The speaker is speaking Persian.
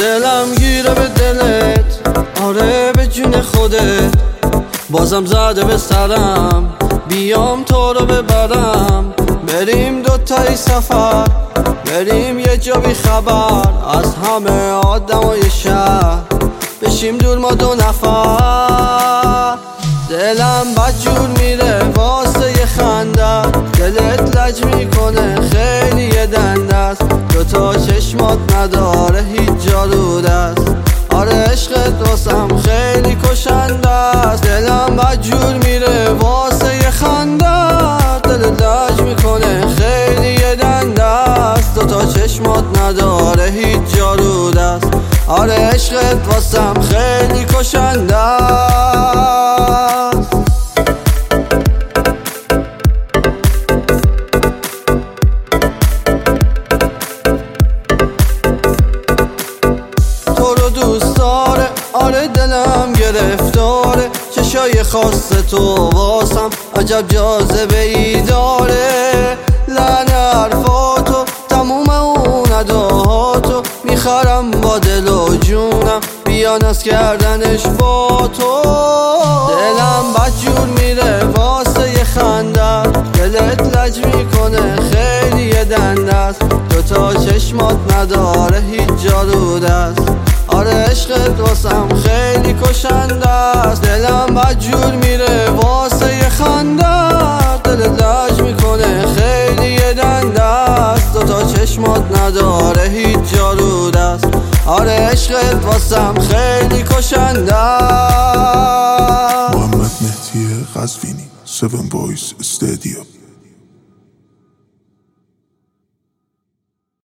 دلم گیره به دلت، آره به جون خودت. بازم زده به سرم بیام تو رو ببرم، بریم دوتایی سفر، بریم یه جا بی خبر از همه آدمای شهر، بشیم دور ما دو نفر. دلم بدجور میره واسه یه خنده، دلت لج میکنه خیلی یه دنده است، دوتا چشمات نداره هیچ جا رو دست. آره عشقت واسم خیلی کشنده است، دلم بدجور میره واسه یه خنده، دلت لج میکنه خیلی یه دنده است، دوتا چشمات نداره هیچ جا رو دست. آره عشقت واسم خیلی کشنده است. تو رو دوست داره، آره دلم گرفتاره، چشای خاص تو واسم عجب جاذبه ای داره. لعنه حرفاتو تموم اون اداهاتو میخرم با دل و جونم، بیا ناز کردنش با تو. دلم بدجور میره واسه یه خنده، دلت لج میکنه خیلی یه دنده است، دوتا چشمات نداره هیچ جا رو دست. آره عشقت واسم خیلی کشنده است، دلم بدجور میره واسه یه خنده، دلت لج میکنه خیلی یه دنده است، دوتا چشمات نداره هیچ جا رو دست. آره عشقت واسم خیلی کشنده است. محمد مهدی قزوینی 7 Boys استودیو.